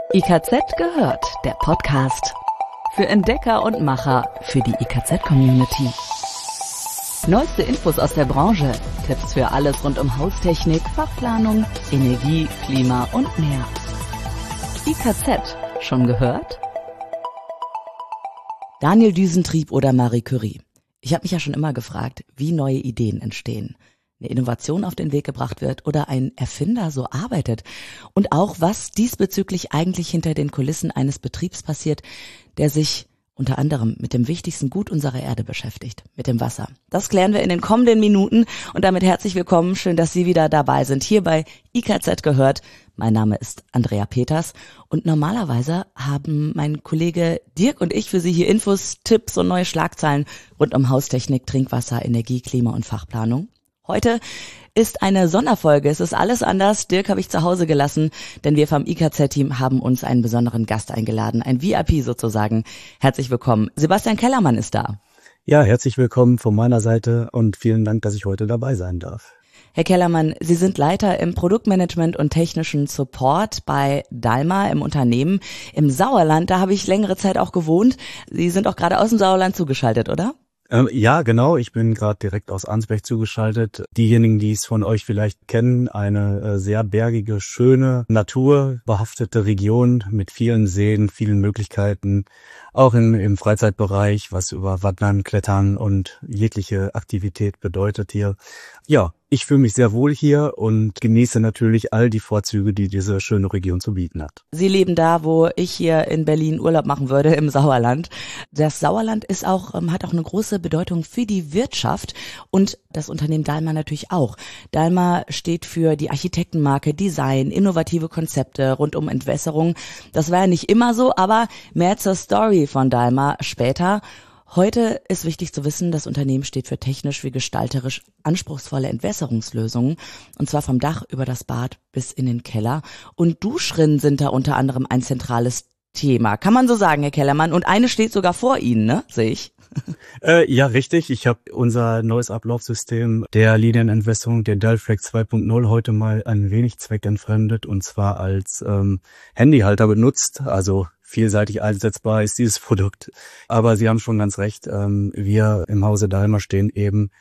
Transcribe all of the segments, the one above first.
IKZ gehört, der Podcast. Für Entdecker und Macher, für die IKZ-Community. Neueste Infos aus der Branche, Tipps für alles rund um Haustechnik, Fachplanung, Energie, Klima und mehr. IKZ, schon gehört? Daniel Düsentrieb oder Marie Curie. Ich habe mich ja schon immer gefragt, wie neue Ideen entstehen. Eine Innovation auf den Weg gebracht wird oder ein Erfinder so arbeitet. Und auch, was diesbezüglich eigentlich hinter den Kulissen eines Betriebs passiert, der sich unter anderem mit dem wichtigsten Gut unserer Erde beschäftigt, mit dem Wasser. Das klären wir in den kommenden Minuten und damit herzlich willkommen. Schön, dass Sie wieder dabei sind, hier bei IKZ gehört. Mein Name ist Andrea Peters und normalerweise haben mein Kollege Dirk und ich für Sie hier Infos, Tipps und neue Schlagzeilen rund um Haustechnik, Trinkwasser, Energie, Klima und Fachplanung. Heute ist eine Sonderfolge. Es ist alles anders. Dirk habe ich zu Hause gelassen, denn wir vom IKZ-Team haben uns einen besonderen Gast eingeladen, ein VIP sozusagen. Herzlich willkommen. Sebastian Kellermann ist da. Ja, herzlich willkommen von meiner Seite und vielen Dank, dass ich heute dabei sein darf. Herr Kellermann, Sie sind Leiter im Produktmanagement und technischen Support bei Dalma im Unternehmen im Sauerland. Da habe ich längere Zeit auch gewohnt. Sie sind auch gerade aus dem Sauerland zugeschaltet, oder? Ja, genau. Ich bin gerade direkt aus Arnsberg zugeschaltet. Diejenigen, die es von euch vielleicht kennen, eine sehr bergige, schöne, naturbehaftete Region mit vielen Seen, vielen Möglichkeiten, auch im Freizeitbereich, was über Wandern, Klettern und jegliche Aktivität bedeutet hier. Ja, ich fühle mich sehr wohl hier und genieße natürlich all die Vorzüge, die diese schöne Region zu bieten hat. Sie leben da, wo ich hier in Berlin Urlaub machen würde, im Sauerland. Das Sauerland ist auch, hat auch eine große Bedeutung für die Wirtschaft und das Unternehmen Dalma natürlich auch. Dalma steht für die Architektenmarke, Design, innovative Konzepte rund um Entwässerung. Das war ja nicht immer so, aber mehr zur Story von Dalma später. Heute ist wichtig zu wissen, das Unternehmen steht für technisch wie gestalterisch anspruchsvolle Entwässerungslösungen, und zwar vom Dach über das Bad bis in den Keller. Und Duschrinnen sind da unter anderem ein zentrales Thema. Kann man so sagen, Herr Kellermann? Und eine steht sogar vor Ihnen, ne? Sehe ich. Ja, richtig. Ich habe unser neues Ablaufsystem der Linienentwässerung, der Delflex 2.0, heute mal ein wenig zweckentfremdet und zwar als Handyhalter benutzt. Also vielseitig einsetzbar ist dieses Produkt. Aber Sie haben schon ganz recht. Wir im Hause Dalma stehen eben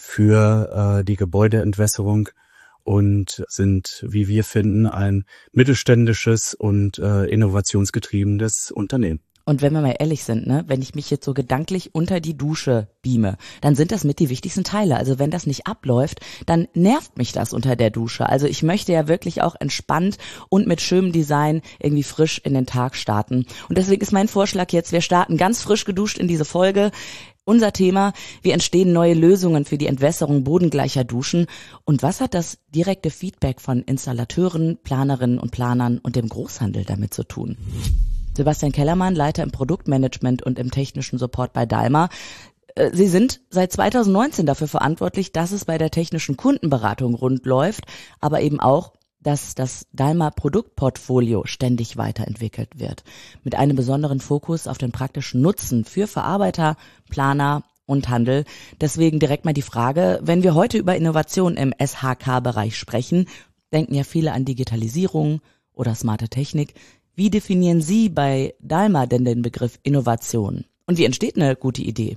für die Gebäudeentwässerung und sind, wie wir finden, ein mittelständisches und innovationsgetriebenes Unternehmen. Und wenn wir mal ehrlich sind, ne, wenn ich mich jetzt so gedanklich unter die Dusche beame, dann sind das mit die wichtigsten Teile. Also wenn das nicht abläuft, dann nervt mich das unter der Dusche. Also ich möchte ja wirklich auch entspannt und mit schönem Design irgendwie frisch in den Tag starten. Und deswegen ist mein Vorschlag jetzt, wir starten ganz frisch geduscht in diese Folge. Unser Thema: Wie entstehen neue Lösungen für die Entwässerung bodengleicher Duschen? Und was hat das direkte Feedback von Installateuren, Planerinnen und Planern und dem Großhandel damit zu tun? Sebastian Kellermann, Leiter im Produktmanagement und im technischen Support bei Dalma. Sie sind seit 2019 dafür verantwortlich, dass es bei der technischen Kundenberatung rund läuft, aber eben auch, dass das Dalma Produktportfolio ständig weiterentwickelt wird. Mit einem besonderen Fokus auf den praktischen Nutzen für Verarbeiter, Planer und Handel. Deswegen direkt mal die Frage: Wenn wir heute über Innovation im SHK-Bereich sprechen, denken ja viele an Digitalisierung oder smarte Technik. Wie definieren Sie bei Dalma denn den Begriff Innovation? Und wie entsteht eine gute Idee?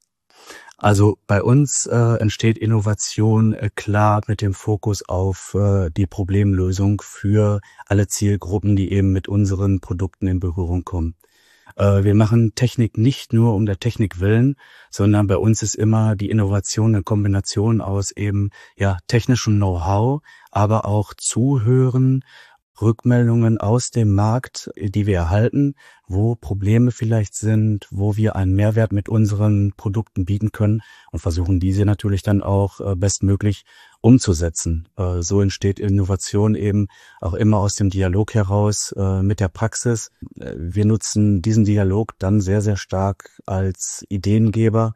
Also bei uns entsteht Innovation klar mit dem Fokus auf die Problemlösung für alle Zielgruppen, die eben mit unseren Produkten in Berührung kommen. Wir machen Technik nicht nur um der Technik willen, sondern bei uns ist immer die Innovation eine Kombination aus eben technischem Know-how, aber auch Zuhören, Rückmeldungen aus dem Markt, die wir erhalten, wo Probleme vielleicht sind, wo wir einen Mehrwert mit unseren Produkten bieten können und versuchen diese natürlich dann auch bestmöglich umzusetzen. So entsteht Innovation eben auch immer aus dem Dialog heraus mit der Praxis. Wir nutzen diesen Dialog dann sehr, sehr stark als Ideengeber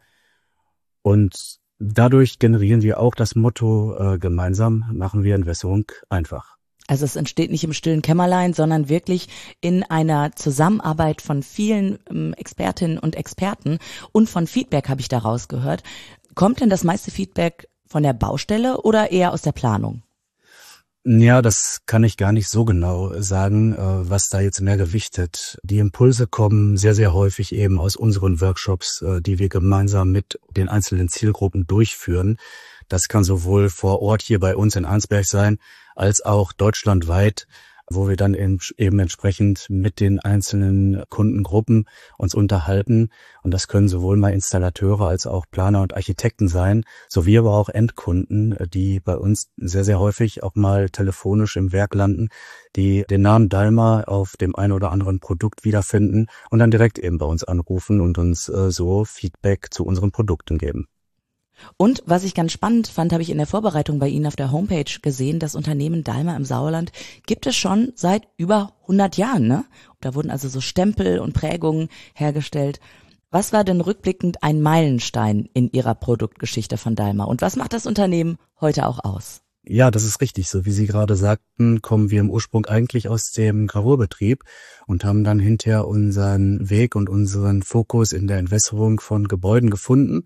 und dadurch generieren wir auch das Motto, gemeinsam machen wir Entwässerung einfach. Also es entsteht nicht im stillen Kämmerlein, sondern wirklich in einer Zusammenarbeit von vielen Expertinnen und Experten und von Feedback, habe ich daraus gehört. Kommt denn das meiste Feedback von der Baustelle oder eher aus der Planung? Ja, das kann ich gar nicht so genau sagen, was da jetzt mehr gewichtet. Die Impulse kommen sehr, sehr häufig eben aus unseren Workshops, die wir gemeinsam mit den einzelnen Zielgruppen durchführen. Das kann sowohl vor Ort hier bei uns in Arnsberg sein, als auch deutschlandweit, wo wir dann eben entsprechend mit den einzelnen Kundengruppen uns unterhalten. Und das können sowohl mal Installateure als auch Planer und Architekten sein, sowie aber auch Endkunden, die bei uns sehr, sehr häufig auch mal telefonisch im Werk landen, die den Namen Dalma auf dem einen oder anderen Produkt wiederfinden und dann direkt eben bei uns anrufen und uns so Feedback zu unseren Produkten geben. Und was ich ganz spannend fand, habe ich in der Vorbereitung bei Ihnen auf der Homepage gesehen, das Unternehmen Dalma im Sauerland gibt es schon seit über 100 Jahren, ne? Da wurden also so Stempel und Prägungen hergestellt. Was war denn rückblickend ein Meilenstein in Ihrer Produktgeschichte von Dalma? Und was macht das Unternehmen heute auch aus? Ja, das ist richtig. So wie Sie gerade sagten, kommen wir im Ursprung eigentlich aus dem Gravurbetrieb und haben dann hinterher unseren Weg und unseren Fokus in der Entwässerung von Gebäuden gefunden.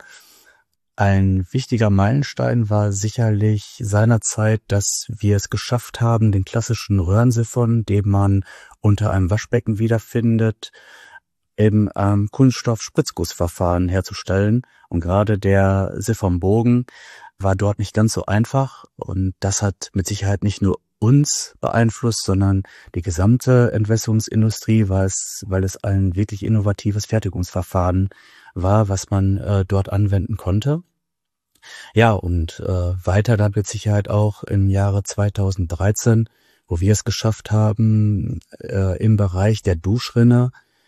Ein wichtiger Meilenstein war sicherlich seinerzeit, dass wir es geschafft haben, den klassischen Röhrensiphon, den man unter einem Waschbecken wiederfindet, im Kunststoff-Spritzgussverfahren herzustellen. Und gerade der Siphonbogen war dort nicht ganz so einfach. Und das hat mit Sicherheit nicht nur uns beeinflusst, sondern die gesamte Entwässerungsindustrie, weil es ein wirklich innovatives Fertigungsverfahren war, was man dort anwenden konnte. Ja, und weiter dann mit Sicherheit auch im Jahre 2013, wo wir es geschafft haben, im Bereich der Duschrinne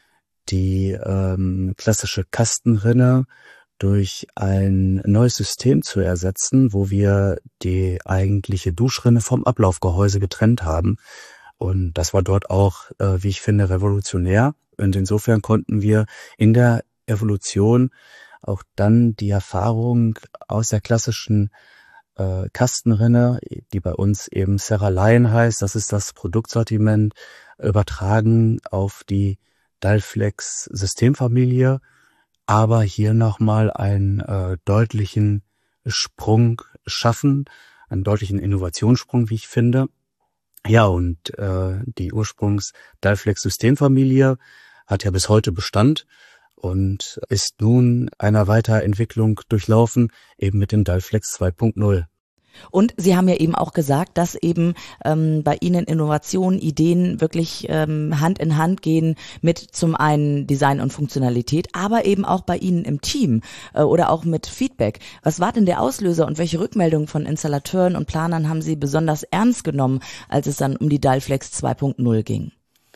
die klassische Kastenrinne durch ein neues System zu ersetzen, wo wir die eigentliche Duschrinne vom Ablaufgehäuse getrennt haben. Und das war dort auch, wie ich finde, revolutionär. Und insofern konnten wir in der Evolution auch dann die Erfahrung aus der klassischen Kastenrinne, die bei uns eben Serra Lion heißt, das ist das Produktsortiment, übertragen auf die Dalflex Systemfamilie, aber hier nochmal einen deutlichen Sprung schaffen, einen deutlichen Innovationssprung, wie ich finde. Ja, und die Ursprungs-Dalflex Systemfamilie hat ja bis heute Bestand und ist nun einer Weiterentwicklung durchlaufen, eben mit dem Dalflex 2.0. Und Sie haben ja eben auch gesagt, dass eben bei Ihnen Innovationen, Ideen wirklich Hand in Hand gehen mit zum einen Design und Funktionalität, aber eben auch bei Ihnen im Team oder auch mit Feedback. Was war denn der Auslöser und welche Rückmeldungen von Installateuren und Planern haben Sie besonders ernst genommen, als es dann um die Dalflex 2.0 ging?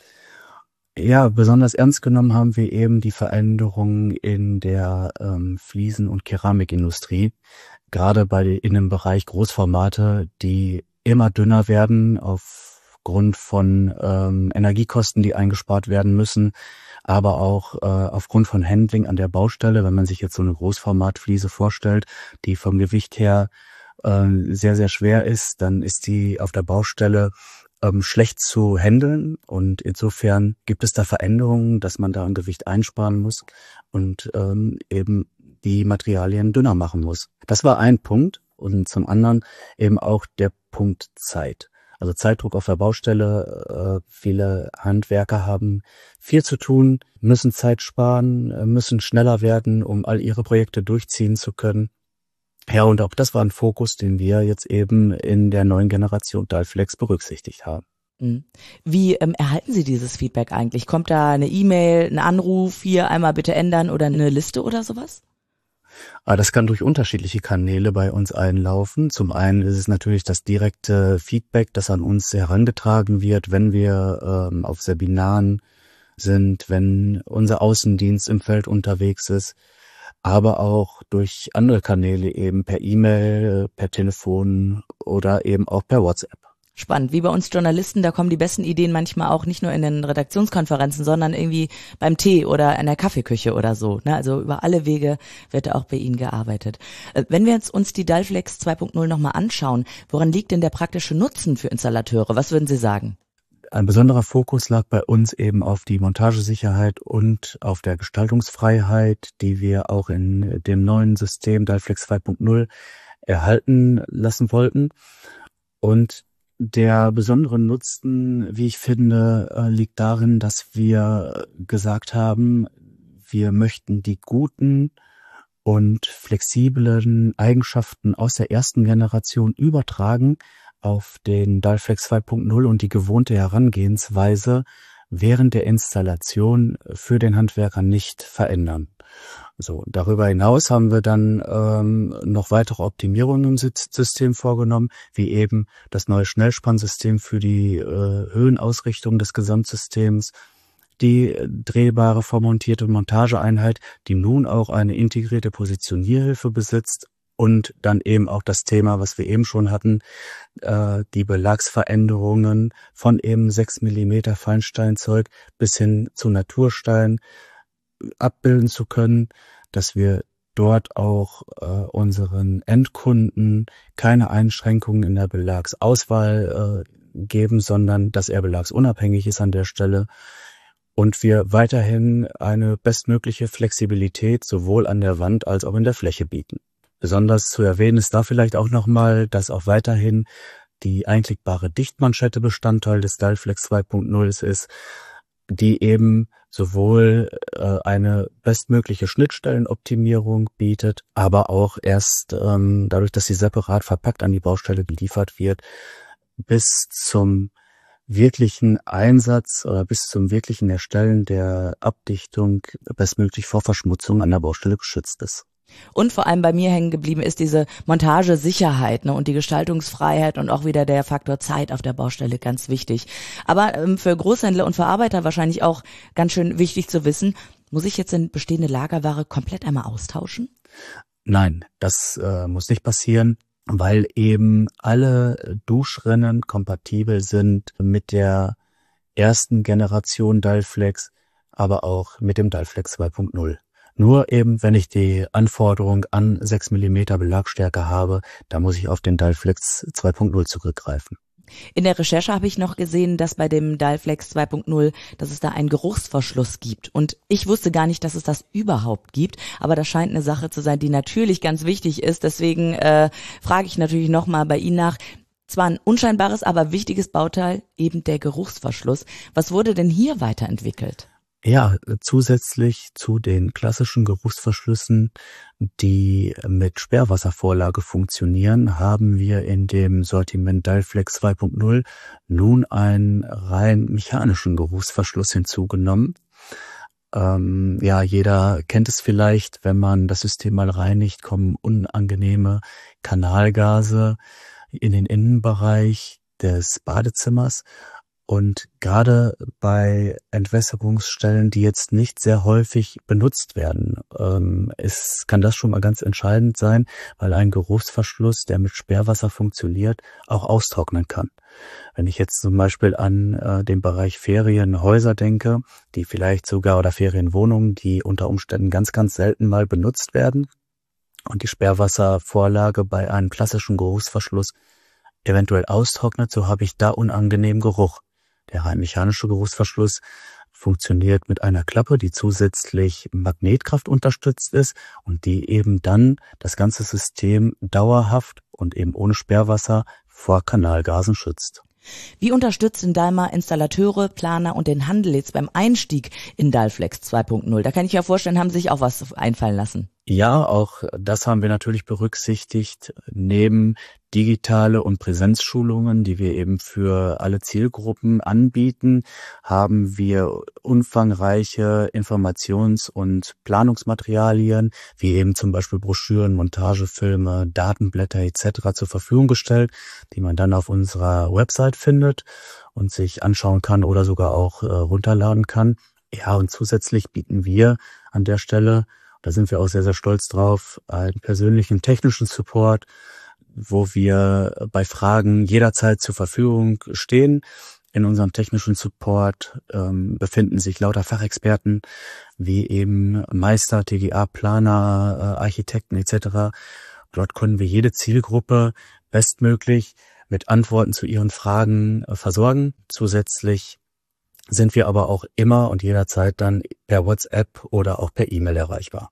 Ja, besonders ernst genommen haben wir eben die Veränderungen in der Fliesen- und Keramikindustrie, gerade in dem Bereich Großformate, die immer dünner werden aufgrund von Energiekosten, die eingespart werden müssen, aber auch aufgrund von Handling an der Baustelle. Wenn man sich jetzt so eine Großformatfliese vorstellt, die vom Gewicht her sehr, sehr schwer ist, dann ist die auf der Baustelle schlecht zu handeln, und insofern gibt es da Veränderungen, dass man da an Gewicht einsparen muss und eben die Materialien dünner machen muss. Das war ein Punkt, und zum anderen eben auch der Punkt Zeit. Also Zeitdruck auf der Baustelle. Viele Handwerker haben viel zu tun, müssen Zeit sparen, müssen schneller werden, um all ihre Projekte durchziehen zu können. Ja, und auch das war ein Fokus, den wir jetzt eben in der neuen Generation Dalflex berücksichtigt haben. Wie erhalten Sie dieses Feedback eigentlich? Kommt da eine E-Mail, ein Anruf, hier einmal bitte ändern oder eine Liste oder sowas? Das kann durch unterschiedliche Kanäle bei uns einlaufen. Zum einen ist es natürlich das direkte Feedback, das an uns herangetragen wird, wenn wir auf Seminaren sind, wenn unser Außendienst im Feld unterwegs ist, aber auch durch andere Kanäle, eben per E-Mail, per Telefon oder eben auch per WhatsApp. Spannend, wie bei uns Journalisten, da kommen die besten Ideen manchmal auch nicht nur in den Redaktionskonferenzen, sondern irgendwie beim Tee oder in der Kaffeeküche oder so. Ne? Also über alle Wege wird da auch bei Ihnen gearbeitet. Wenn wir jetzt uns die Dalflex 2.0 nochmal anschauen, woran liegt denn der praktische Nutzen für Installateure? Was würden Sie sagen? Ein besonderer Fokus lag bei uns eben auf die Montagesicherheit und auf der Gestaltungsfreiheit, die wir auch in dem neuen System Dalflex 2.0 erhalten lassen wollten. Und Der besondere Nutzen, wie ich finde, liegt darin, dass wir gesagt haben, wir möchten die guten und flexiblen Eigenschaften aus der ersten Generation übertragen auf den Dalflex 2.0 und die gewohnte Herangehensweise während der Installation für den Handwerker nicht verändern. So, darüber hinaus haben wir dann noch weitere Optimierungen im System vorgenommen, wie eben das neue Schnellspannsystem für die Höhenausrichtung des Gesamtsystems, die drehbare vormontierte Montageeinheit, die nun auch eine integrierte Positionierhilfe besitzt und dann eben auch das Thema, was wir eben schon hatten, die Belagsveränderungen von eben 6 mm Feinsteinzeug bis hin zu Naturstein abbilden zu können, dass wir dort auch unseren Endkunden keine Einschränkungen in der Belagsauswahl geben, sondern dass er belagsunabhängig ist an der Stelle und wir weiterhin eine bestmögliche Flexibilität sowohl an der Wand als auch in der Fläche bieten. Besonders zu erwähnen ist da vielleicht auch nochmal, dass auch weiterhin die einklickbare Dichtmanschette Bestandteil des Dalflex 2.0 ist, die eben sowohl eine bestmögliche Schnittstellenoptimierung bietet, aber auch erst dadurch, dass sie separat verpackt an die Baustelle geliefert wird, bis zum wirklichen Einsatz oder bis zum wirklichen Erstellen der Abdichtung bestmöglich vor Verschmutzung an der Baustelle geschützt ist. Und vor allem bei mir hängen geblieben ist diese Montagesicherheit, ne, und die Gestaltungsfreiheit und auch wieder der Faktor Zeit auf der Baustelle ganz wichtig. Aber für Großhändler und Verarbeiter wahrscheinlich auch ganz schön wichtig zu wissen, muss ich jetzt eine bestehende Lagerware komplett einmal austauschen? Nein, das muss nicht passieren, weil eben alle Duschrinnen kompatibel sind mit der ersten Generation Dalflex, aber auch mit dem Dalflex 2.0. Nur eben, wenn ich die Anforderung an 6 mm Belagstärke habe, da muss ich auf den Dalflex 2.0 zurückgreifen. In der Recherche habe ich noch gesehen, dass bei dem Dalflex 2.0, dass es da einen Geruchsverschluss gibt. Und ich wusste gar nicht, dass es das überhaupt gibt. Aber das scheint eine Sache zu sein, die natürlich ganz wichtig ist. Deswegen frage ich natürlich nochmal bei Ihnen nach. Zwar ein unscheinbares, aber wichtiges Bauteil, eben der Geruchsverschluss. Was wurde denn hier weiterentwickelt? Ja, zusätzlich zu den klassischen Geruchsverschlüssen, die mit Sperrwasservorlage funktionieren, haben wir in dem Sortiment Dalflex 2.0 nun einen rein mechanischen Geruchsverschluss hinzugenommen. Jeder kennt es vielleicht, wenn man das System mal reinigt, kommen unangenehme Kanalgase in den Innenbereich des Badezimmers. Und gerade bei Entwässerungsstellen, die jetzt nicht sehr häufig benutzt werden, kann das schon mal ganz entscheidend sein, weil ein Geruchsverschluss, der mit Sperrwasser funktioniert, auch austrocknen kann. Wenn ich jetzt zum Beispiel an den Bereich Ferienhäuser denke, die vielleicht sogar oder Ferienwohnungen, die unter Umständen ganz, ganz selten mal benutzt werden und die Sperrwasservorlage bei einem klassischen Geruchsverschluss eventuell austrocknet, so habe ich da unangenehmen Geruch. Der rein mechanische Geruchsverschluss funktioniert mit einer Klappe, die zusätzlich Magnetkraft unterstützt ist und die eben dann das ganze System dauerhaft und eben ohne Sperrwasser vor Kanalgasen schützt. Wie unterstützen Dalmar Installateure, Planer und den Handel jetzt beim Einstieg in Dalflex 2.0? Da kann ich mir vorstellen, haben sich auch was einfallen lassen. Ja, auch das haben wir natürlich berücksichtigt. Neben digitale und Präsenzschulungen, die wir eben für alle Zielgruppen anbieten, haben wir umfangreiche Informations- und Planungsmaterialien, wie eben zum Beispiel Broschüren, Montagefilme, Datenblätter etc. zur Verfügung gestellt, die man dann auf unserer Website findet und sich anschauen kann oder sogar auch runterladen kann. Ja, und zusätzlich bieten wir an der Stelle, da sind wir auch sehr, sehr stolz drauf, einen persönlichen technischen Support, wo wir bei Fragen jederzeit zur Verfügung stehen. In unserem technischen Support befinden sich lauter Fachexperten, wie eben Meister, TGA-Planer, Architekten etc. Dort können wir jede Zielgruppe bestmöglich mit Antworten zu ihren Fragen versorgen. Zusätzlich sind wir aber auch immer und jederzeit dann per WhatsApp oder auch per E-Mail erreichbar.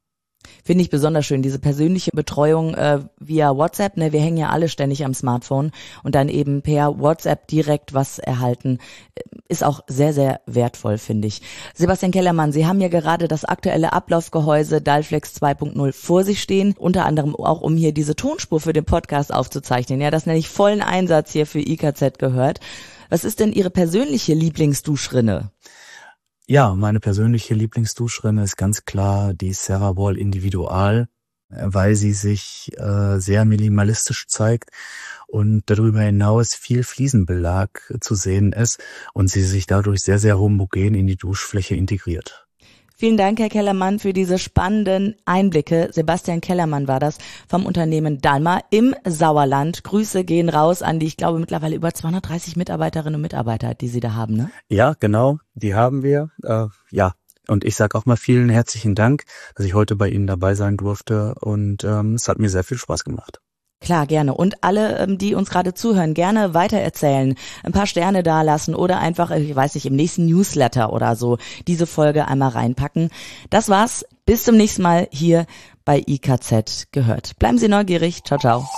Finde ich besonders schön, diese persönliche Betreuung via WhatsApp. Ne? Wir hängen ja alle ständig am Smartphone und dann eben per WhatsApp direkt was erhalten, ist auch sehr, sehr wertvoll, finde ich. Sebastian Kellermann, Sie haben ja gerade das aktuelle Ablaufgehäuse Dalflex 2.0 vor sich stehen, unter anderem auch, um hier diese Tonspur für den Podcast aufzuzeichnen. Ja, das nenne ich vollen Einsatz hier für IKZ gehört. Was ist denn Ihre persönliche Lieblingsduschrinne? Ja, meine persönliche Lieblingsduschrinne ist ganz klar die CeraVol Individual, weil sie sich sehr minimalistisch zeigt und darüber hinaus viel Fliesenbelag zu sehen ist und sie sich dadurch sehr, sehr homogen in die Duschfläche integriert. Vielen Dank, Herr Kellermann, für diese spannenden Einblicke. Sebastian Kellermann war das vom Unternehmen Dalma im Sauerland. Grüße gehen raus an die, ich glaube, mittlerweile über 230 Mitarbeiterinnen und Mitarbeiter, die Sie da haben, ne? Ja, genau, die haben wir. Und ich sage auch mal vielen herzlichen Dank, dass ich heute bei Ihnen dabei sein durfte und es hat mir sehr viel Spaß gemacht. Klar, gerne. Und alle, die uns gerade zuhören, gerne weitererzählen, ein paar Sterne dalassen oder einfach, ich weiß nicht, im nächsten Newsletter oder so diese Folge einmal reinpacken. Das war's. Bis zum nächsten Mal hier bei IKZ gehört. Bleiben Sie neugierig. Ciao, ciao.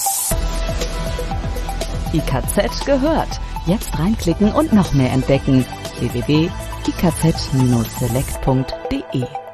IKZ gehört. Jetzt reinklicken und noch mehr entdecken. www.ikz-select.de